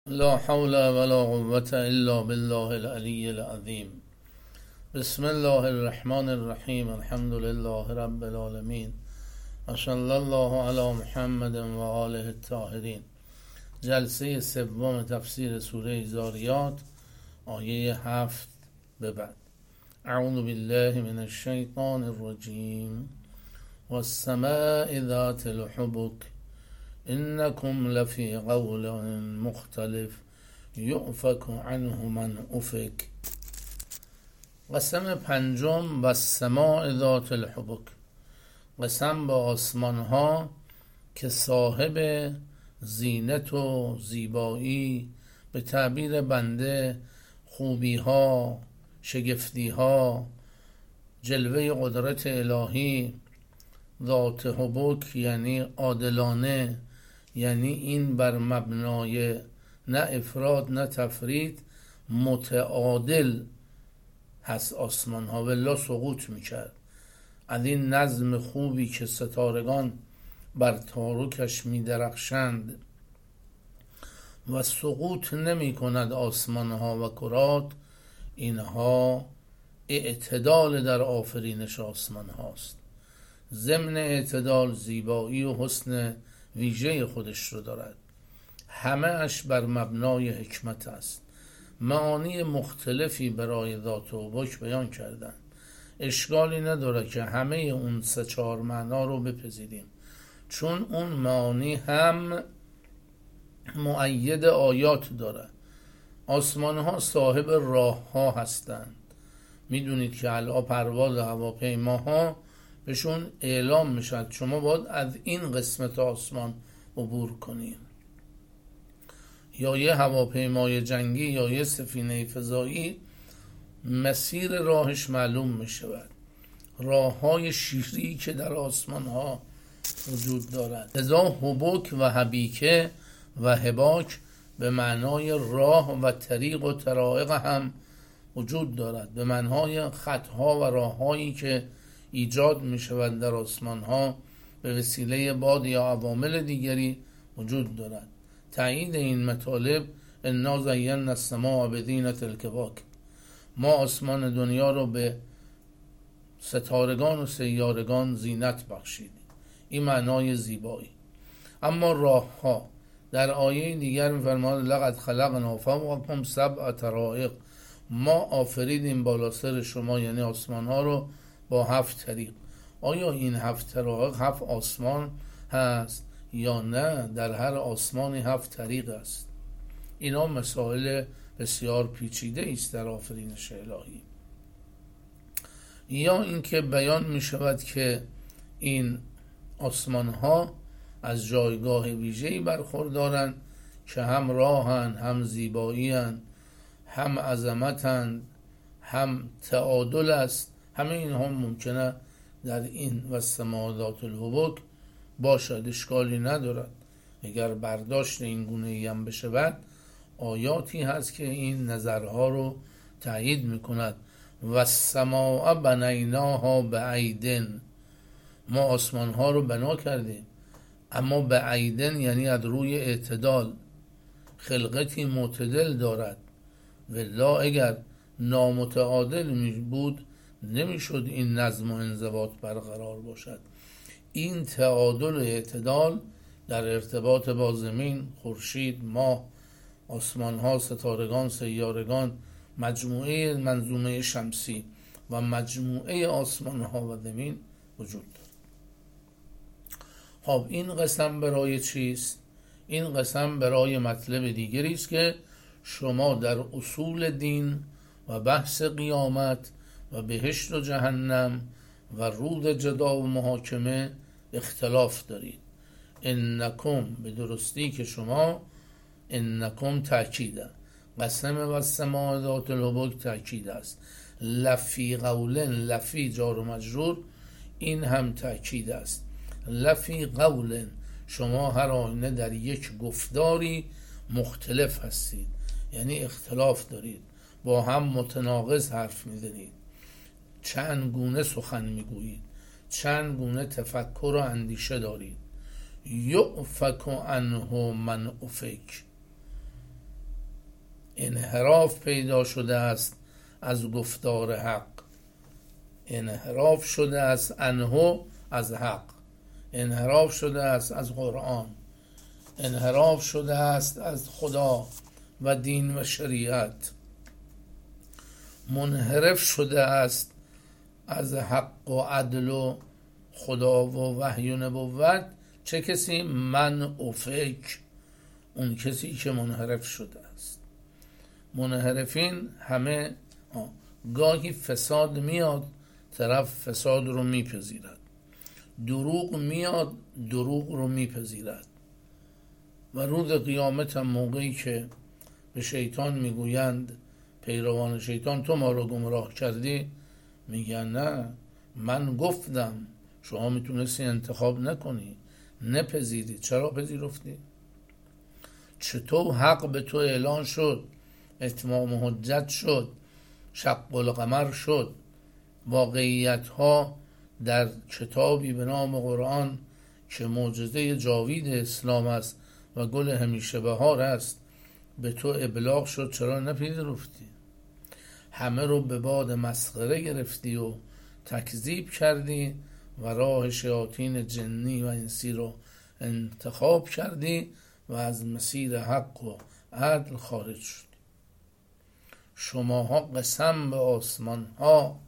لا حول ولا قوة إلا بالله العلي العظيم. بسم الله الرحمن الرحیم. الحمد لله رب العالمین و صلی الله علی محمد و آله الطاهرین. جلسه سوم تفسیر سوره زاریات، آیه 7 به بعد. اعوذ بالله من الشیطان الرجیم. والسماء ذات الحبک انکم لفی قول مختلف یؤفک عنه من افک. قسم پنجم. والسماء ذات الحبک، قسم با آسمان ها که صاحب زینت و زیبایی، به تعبیر بنده خوبی ها، شگفتی ها، جلوه قدرت الهی. ذات حبک یعنی عادلانه، یعنی این بر مبنای نه افراد نه تفرید متعادل هست. آسمان ها والله سقوط میکرد. از این نظم خوبی که ستارگان بر تارکش میدرخشند و سقوط نمی کند آسمان ها و کرات، اینها اعتدال در آفرینش آسمان هاست. ضمن اعتدال زیبایی و حسن ویژه خودش رو دارد. همه اش بر مبنای حکمت است. معانی مختلفی برای ذات حبک بیان کردن. اشکالی نداره که همه اون 3-4 معنا رو بپذیریم، چون اون معانی هم مؤید آیات داره. آسمان ها صاحب راه ها هستند. میدونید که الان پرواز هواپیماها بهشون اعلام میشد شما باید از این قسمت آسمان عبور کنید. یا یه هواپیمای جنگی یا یه سفینه فضایی مسیر راهش معلوم میشود. راه های شیری که در آسمان ها وجود دارد. لذا حبک و حبیکه و حباک به معنای راه و طریق و طرائق هم وجود دارد. به معنای خطها و راههایی که ایجاد می شود در آسمان ها به وسیله باد یا عوامل دیگری وجود دارد. تایید این مطالب انا زینا السماء بزینة الکواکب، ما آسمان دنیا رو به ستارگان و سیارگان زینت بخشیدیم. این معنای زیبایی. اما راه ها در آیه دیگر می‌فرماید لقد خلقنا فوقکم 7 طرائق، ما آفریدیم بالا سر شما یعنی آسمان ها رو با 7 طریق. آیا این 7 طرائق 7 آسمان هست یا نه در هر آسمانی 7 طریق است؟ اینا مسائل بسیار پیچیده است در آفرینش الهی. یا اینکه بیان می شود که این آسمان ها از جایگاه ویژه‌ای برخوردارند که هم راهن، هم زیبایی‌اند، هم عظمتند، هم تعادل است. همه اینها ممکنه در این والسماء ذات الحبک باشد. اشکالی ندارد. اگر برداشت این گونه‌ای هم بشود، آیاتی هست که این نظرها رو تایید میکند. والسماء بنیناها بعیدن، ما آسمان ها رو بنا کردیم اما بعیدن یعنی از روی اعتدال، خلقتی معتدل دارد. والله اگر نامتعادل می بود نمیشد این نظم و انضباط برقرار باشد. این تعادل و اعتدال در ارتباط با زمین، خورشید، ماه، آسمان ها، ستارگان، سیارگان، مجموعه منظومه شمسی و مجموعه آسمان ها و زمین وجود دارد. خب این قسم برای چیست؟ این قسم برای مطلب دیگری است که شما در اصول دین و بحث قیامت و بهشت و جهنم و روز جدا و محاکمه اختلاف دارید. انکم به درستی که شما، انکم تأکیده، قسم والسماء ذات الحبک تأکید است. لفی قولن، لفی جار و مجرور، این هم تأکید است. لفی قولن، شما هر آینه در یک گفتاری مختلف هستید، یعنی اختلاف دارید، با هم متناقض حرف میزنید، چند گونه سخن میگویید، چند گونه تفکر و اندیشه دارید. یؤفک عنه من افک، انحراف پیدا شده است از گفتار حق، انحراف شده است عنه از حق، انحراف شده است از قرآن، انحراف شده است از خدا و دین و شریعت، منحرف شده است از حق و عدل و خدا و وحی و نبوت. چه کسی؟ من افک، اون کسی که منحرف شده است. منحرفین همه گاهی فساد میاد طرف فساد رو میپذیرد، دروغ میاد دروغ رو میپذیرد، و روز قیامت هم موقعی که به شیطان میگویند پیروان شیطان تو ما رو گمراه کردی، میگن نه من گفتم شما میتونستی انتخاب نکنی، نپذیری، چرا پذیرفتی؟ چطور حق به تو اعلان شد، اتمام حجت شد، شق القمر شد، واقعیت ها در کتابی به نام قرآن که معجزه جاوید اسلام است و گل همیشه بهار است به تو ابلاغ شد، چرا نپذیرفتی؟ همه رو به باد مسخره گرفتی و تکذیب کردی و راه شیاطین جنی و انسی رو انتخاب کردی و از مسیر حق و عدل خارج شدی. شماها قسم به آسمان ها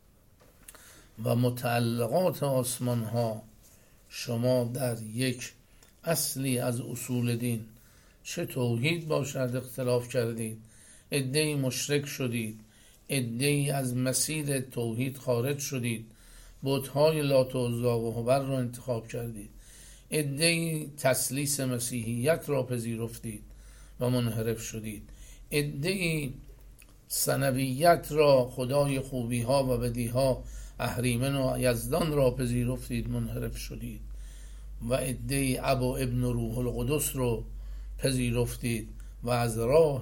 و متعلقات آسمان ها، شما در یک اصلی از اصول دین چه توحید باشد اختلاف کردید، عده‌ای مشرک شدید، عده‌ای از مسیر توحید خارج شدید، بت‌های لات و عزی و هبل را انتخاب کردید، عده‌ای تثلیث مسیحیت را پذیرفتید و منحرف شدید، عده‌ای ثنویت را، خدای خوبی ها و بدی ها اهریمن و یزدان را پذیرفتید، منحرف شدید، و عده‌ای اب و ابن روح القدس رو پذیرفتید و از راه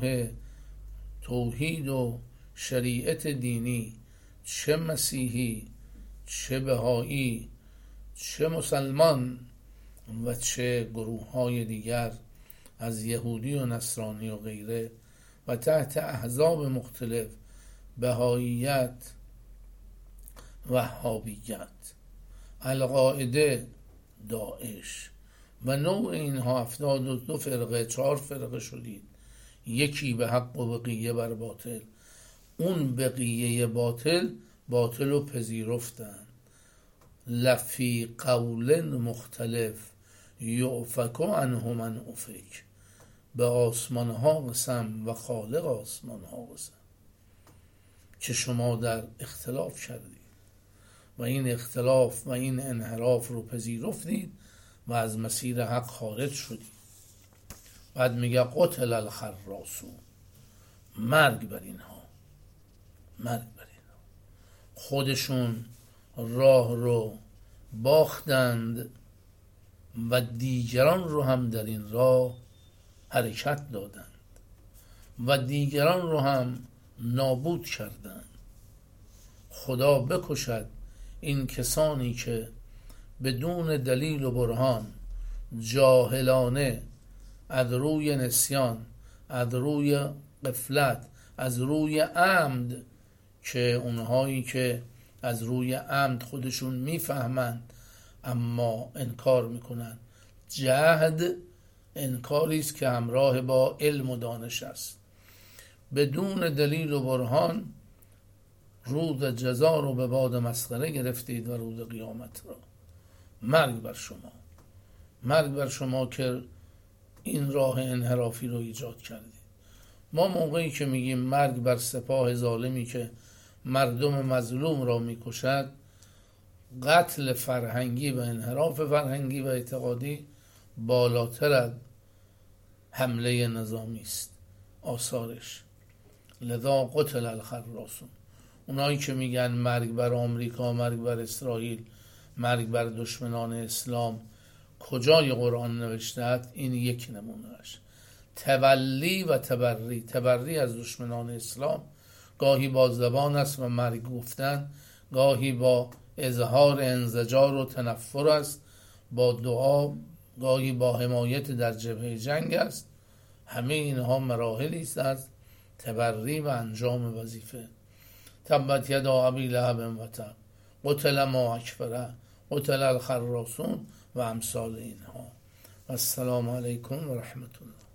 توحید و شریعت دینی چه مسیحی، چه بهایی، چه مسلمان و چه گروه های دیگر از یهودی و نصرانی و غیره و تحت احزاب مختلف، بهاییت، وهابیت، القاعده، داعش و نوع اینها 72 فرقه، 4 فرقه شدید، یکی به حق و بقیه بر باطل. اون بقیه باطل رو پذیرفتن. لفی قول مختلف یؤفک عنه من افک، به آسمان ها قسم و خالق آسمان ها قسم که شما در اختلاف کردید و این اختلاف و این انحراف رو پذیرفتید و از مسیر حق خارج شدید. بعد میگه قتل الخراسون، مرگ بر اینها، مرگ بر اینها. خودشون راه رو باختند و دیگران رو هم در این راه حرکت دادند و دیگران رو هم نابود کردند. خدا بکشد این کسانی که بدون دلیل و برهان جاهلانه از روی نسیان، از روی غفلت، از روی عمد، که اونهایی که از روی عمد خودشون میفهمند اما انکار میکنند، جهد انکاری است که همراه با علم و دانش است، بدون دلیل و برهان روز جزا رو به باد مسخره گرفتید و روز قیامت را. مرگ بر شما، مرگ بر شما که این راه انحرافی رو ایجاد کردید. ما موقعی که میگیم مرگ بر سپاه ظالمی که مردم مظلوم را میکشد، قتل فرهنگی و انحراف فرهنگی و اعتقادی بالاتر از حمله نظامی است آثارش. لذا قتل الخراسون. اونایی که میگن مرگ بر آمریکا، مرگ بر اسرائیل، مرگ بر دشمنان اسلام، کجای قرآن نوشته؟ این یک نمونهش. تولی و تبری، تبری از دشمنان اسلام گاهی با زبان است و مرگ گفتن، گاهی با اظهار انزجار و تنفر است، با دعا، گاهی با حمایت در جبهه جنگ است. همه اینها مراحلی است از تبری و انجام وظیفه. تبت یدا ابی لهب و تب قتل ما اکفره قتل الخراسون و امثال اینها. و السلام علیکم و رحمت الله.